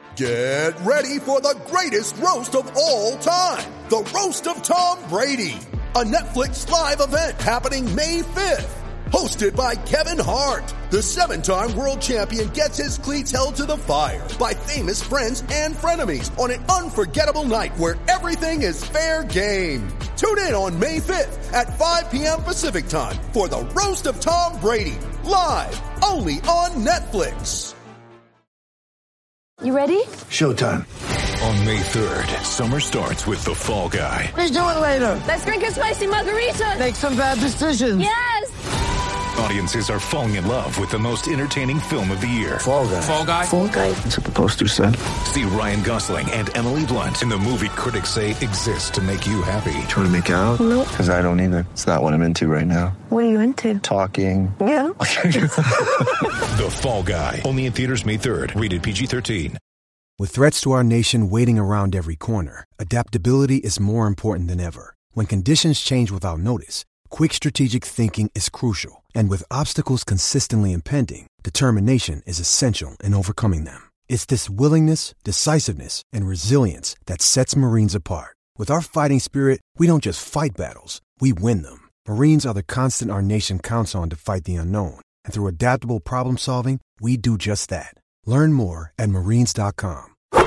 Get ready for the greatest roast of all time. The Roast of Tom Brady. A Netflix live event happening May 5th. Hosted by Kevin Hart. The 7-time world champion gets his cleats held to the fire by famous friends and frenemies on an unforgettable night where everything is fair game. Tune in on May 5th at 5 p.m. Pacific time for the Roast of Tom Brady. Live only on Netflix. You ready? Showtime. On May 3rd, summer starts with The Fall Guy. Let's do it later. Let's drink a spicy margarita. Make some bad decisions. Yes. Audiences are falling in love with the most entertaining film of the year. Fall Guy. Fall Guy? Fall Guy. That's what the poster said. See Ryan Gosling and Emily Blunt in the movie critics say exists to make you happy. Trying to make it out? Nope. Because I don't either. It's not what I'm into right now. What are you into? Talking. Yeah. The Fall Guy. Only in theaters May 3rd. Rated PG-13. With threats to our nation waiting around every corner, adaptability is more important than ever. When conditions change without notice, quick strategic thinking is crucial. And with obstacles consistently impending, determination is essential in overcoming them. It's this willingness, decisiveness, and resilience that sets Marines apart. With our fighting spirit, we don't just fight battles, we win them. Marines are the constant our nation counts on to fight the unknown. And through adaptable problem solving, we do just that. Learn more at marines.com.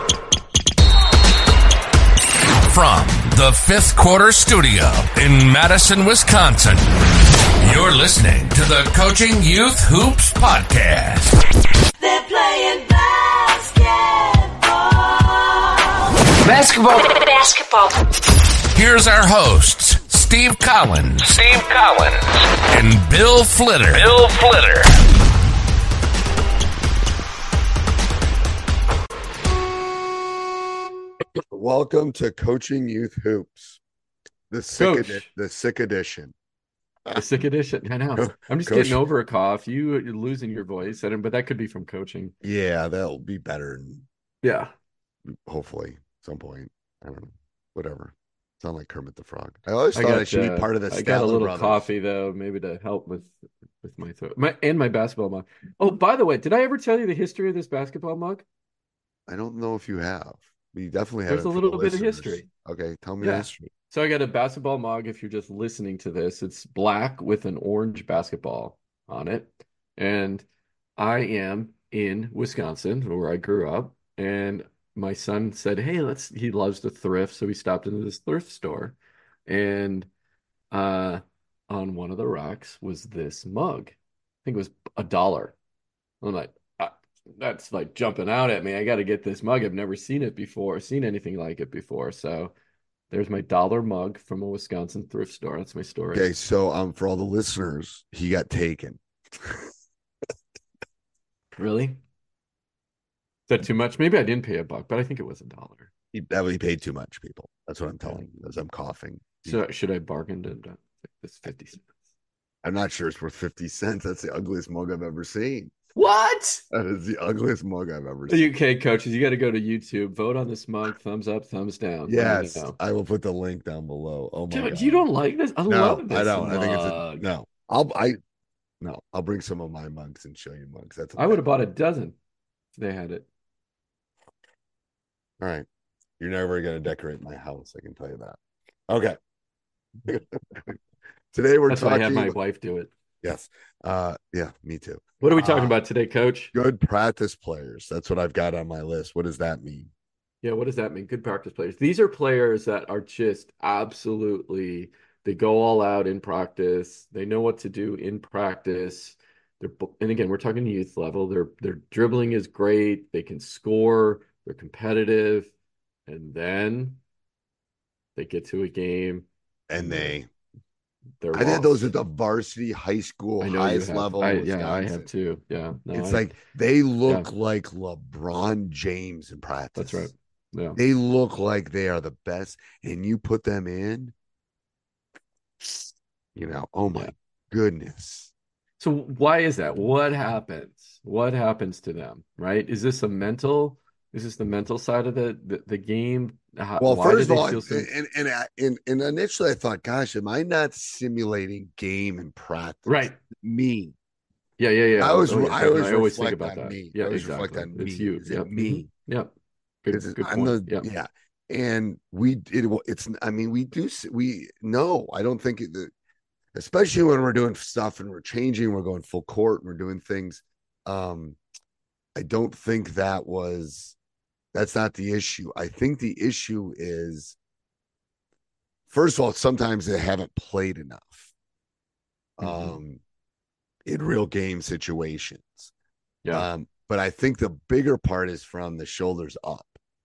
From the Fifth Quarter Studio in Madison, Wisconsin, you're listening to the Coaching Youth Hoops Podcast. They're playing basketball. Basketball. Here's our hosts, Steve Collins. And Bill Flitter. Welcome to Coaching Youth Hoops, the sick edition. The sick edition. I know. I'm just getting over a cough. You're losing your voice, but that could be from coaching. Yeah, that'll be better. Yeah, hopefully, at some point. I don't know. Whatever. Sound like Kermit the Frog. I always thought I should be part of the. I got a little coffee though, maybe to help with my throat. My basketball mug. Oh, by the way, did I ever tell you the history of this basketball mug? I don't know if you have. You definitely have. There's a little bit of history. Okay, tell me the history. So I got a basketball mug. If you're just listening to this, it's black with an orange basketball on it. And I am in Wisconsin, where I grew up. And my son said, hey, he loves to thrift. So we stopped into this thrift store. And on one of the racks was this mug. I think it was $1. I'm like, that's like jumping out at me. I got to get this mug. I've never seen anything like it before. So there's my $1 mug from a Wisconsin thrift store. That's my story. Okay, so for all the listeners, he got taken. Really? Is that too much? Maybe I didn't pay $1, but I think it was $1. He paid too much, people. That's what I'm telling you as I'm coughing. So should I bargain to this 50 cents? I'm not sure it's worth 50 cents. That's the ugliest mug I've ever seen. What? That is the ugliest mug I've ever seen. Okay, coaches, you got to go to YouTube, vote on this mug, thumbs up, thumbs down. Yes, I will put the link down below. Oh my God. You don't like this? I love this. I don't. Mug. I think it's I'll bring some of my mugs and show you mugs. I would have bought a dozen if they had it. All right. You're never going to decorate my house, I can tell you that. Okay. Today we're talking. I have my wife do it. Yes. Yeah, me too. What are we talking about today, Coach? Good practice players. That's what I've got on my list. What does that mean? Yeah, what does that mean? Good practice players. These are players that are just absolutely, they go all out in practice. They know what to do in practice. And again, we're talking youth level. Their dribbling is great. They can score. They're competitive. And then they get to a game. And I lost. think those are the varsity high school highest level. I have too. Yeah. No, they look like LeBron James in practice. That's right. Yeah. They look like they are the best. And you put them in, oh my goodness. So why is that? What happens? What happens to them? Right? Is this the mental side of the game? Well, first of all, and initially I thought, gosh, am I not simulating game and practice? Right. Me. Yeah. I always think about that. Me. Yeah, I always exactly. reflect on me. It's you. Is it me? Yep. Good I'm point. the yeah. And I don't think especially when we're doing stuff and we're changing, we're going full court and we're doing things. I don't think that's not the issue. I think the issue is, first of all, sometimes they haven't played enough in real game situations. Yeah. But I think the bigger part is from the shoulders up.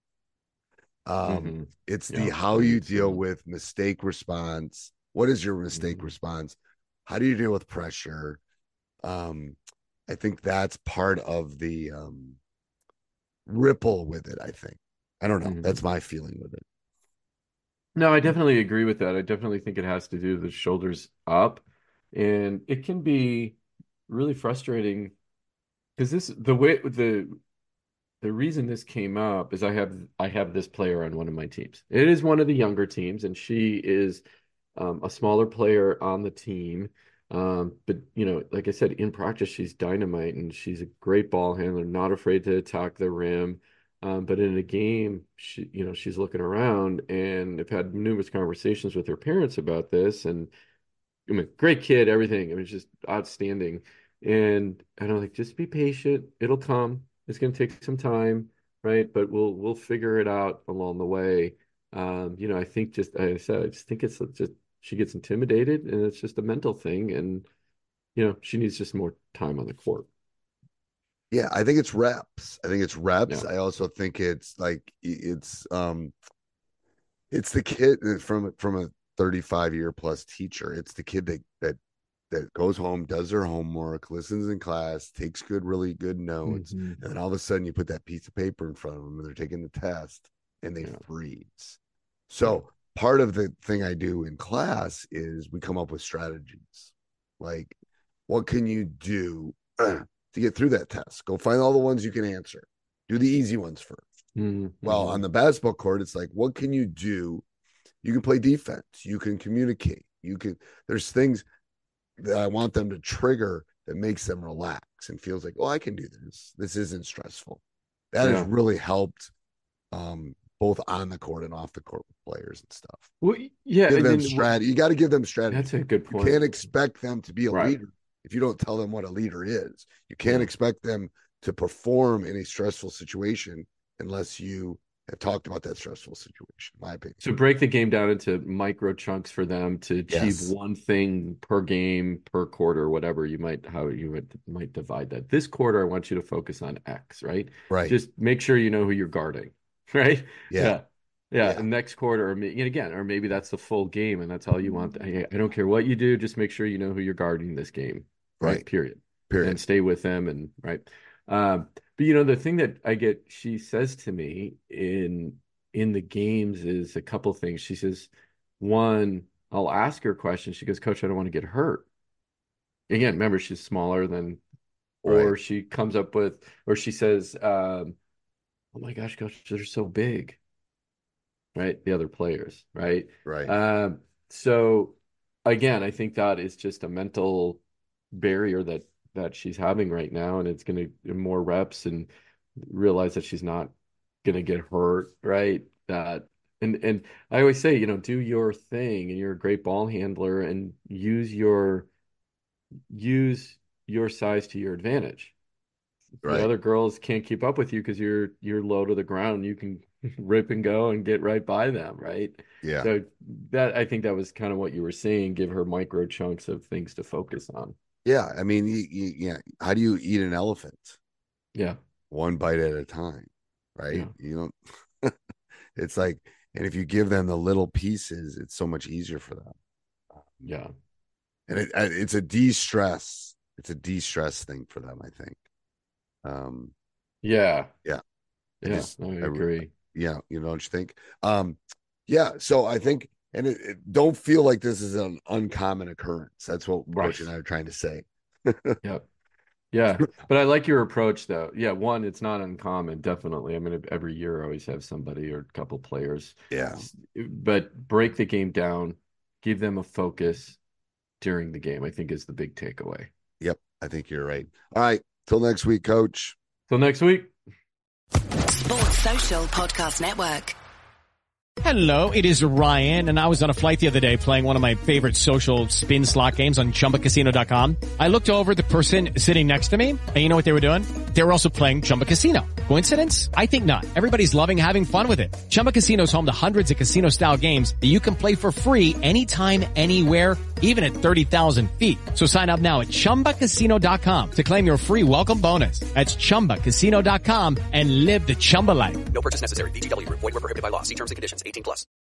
It's how you deal with mistake response. What is your mistake response? How do you deal with pressure? I think that's part of the ripple with it, I think. I don't know. That's my feeling with it. No, I definitely agree with that. I definitely think it has to do with the shoulders up. And it can be really frustrating because the reason this came up is I have this player on one of my teams. It is one of the younger teams, and she is a smaller player on the team. But like I said, in practice, she's dynamite and she's a great ball handler, not afraid to attack the rim. But in a game, she's looking around, and I've had numerous conversations with her parents about this. And I mean, great kid, everything. I mean, just outstanding. And I'm like, just be patient. It'll come. It's going to take some time, right? But we'll figure it out along the way. I think I just think it's just she gets intimidated, and it's just a mental thing, and she needs just more time on the court. Yeah, I think it's reps. Yeah. I also think it's the kid from a 35-year plus teacher. It's the kid that goes home, does their homework, listens in class, takes really good notes, and then all of a sudden you put that piece of paper in front of them and they're taking the test and they freeze. So part of the thing I do in class is we come up with strategies. Like, what can you do to get through that test? Go find all the ones you can answer. Do the easy ones first. Well, on the basketball court, it's like, what can you do? You can play defense. You can communicate. There's things that I want them to trigger that makes them relax and feels like, oh, I can do this. This isn't stressful. That has really helped both on the court and off the court with players and stuff. Well, yeah. Give them strategy. You got to give them strategy. That's a good point. You can't expect them to be a leader if you don't tell them what a leader is. You can't expect them to perform in a stressful situation unless you have talked about that stressful situation, in my opinion. So break the game down into micro chunks for them to achieve one thing per game, per quarter, whatever how you might divide that. This quarter, I want you to focus on X, right? Right. Just make sure you know who you're guarding, right? Yeah. And next quarter, or maybe that's the full game, and that's all you want. I don't care what you do, just make sure you know who you're guarding this game, right? Period. And stay with them, and right. But the thing that she says to me in the games is a couple things. She says, one, I'll ask her a question. She goes, Coach, I don't want to get hurt. Again, remember, she's smaller than, or she comes up with, or she says, oh my gosh, Coach, they're so big. Right? The other players, right? Right. So again, I think that is just a mental barrier that she's having right now, and it's going to more reps and realize that she's not going to get hurt, right? And I always say, do your thing, and you're a great ball handler, and use your size to your advantage. The other girls can't keep up with you because you're low to the ground. You can rip and go and get right by them, right? Yeah. So I think that was kind of what you were saying. Give her micro chunks of things to focus on. Yeah, I mean, how do you eat an elephant? Yeah. One bite at a time, right? Yeah. You don't, it's like, and if you give them the little pieces, it's so much easier for them. Yeah. And it's a de-stress. It's a de-stress thing for them, I think. Yeah. I agree. Yeah. Don't you think? Yeah. So I think, and it don't feel like this is an uncommon occurrence. That's what Coach and I are trying to say. Yeah. But I like your approach, though. Yeah. One, it's not uncommon. Definitely. I mean, every year I always have somebody or a couple players. Yeah. But break the game down, give them a focus during the game, I think is the big takeaway. Yep. I think you're right. All right. Till next week, Coach. Till next week. Sports Social Podcast Network. Hello, it is Ryan, and I was on a flight the other day playing one of my favorite social spin slot games on ChumbaCasino.com. I looked over at the person sitting next to me, and you know what they were doing? They were also playing Chumba Casino. Coincidence? I think not. Everybody's loving having fun with it. Chumba Casino is home to hundreds of casino-style games that you can play for free anytime, anywhere, even at 30,000 feet. So sign up now at ChumbaCasino.com to claim your free welcome bonus. That's ChumbaCasino.com and live the Chumba life. No purchase necessary. VGW. Void where prohibited by law. See terms and conditions. 18+.